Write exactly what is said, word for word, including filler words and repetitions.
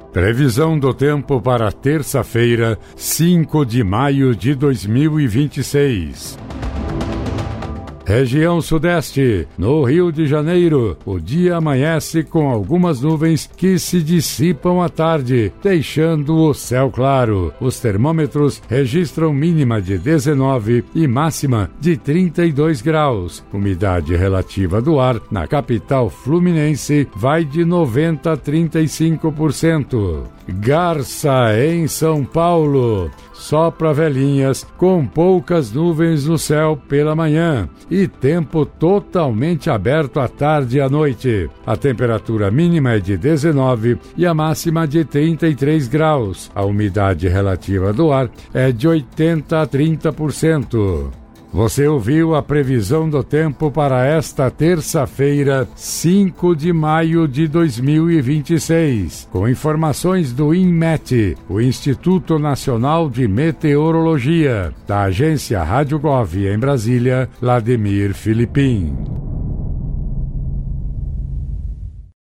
Previsão do tempo para terça-feira, cinco de maio de dois mil e vinte e seis. Região Sudeste, no Rio de Janeiro, o dia amanhece com algumas nuvens que se dissipam à tarde, deixando o céu claro. Os termômetros registram mínima de dezenove e máxima de trinta e dois graus. Umidade relativa do ar na capital fluminense vai de noventa a trinta e cinco por cento. Garça, em São Paulo, sopra velhinhas com poucas nuvens no céu pela manhã e tempo totalmente aberto à tarde e à noite. A temperatura mínima é de dezenove e a máxima de trinta e três graus. A umidade relativa do ar é de oitenta a trinta por cento. Você ouviu a previsão do tempo para esta terça-feira, cinco de maio de dois mil e vinte e seis, com informações do INMET, o Instituto Nacional de Meteorologia, da agência Rádio Gov em Brasília, Vladimir Filipim.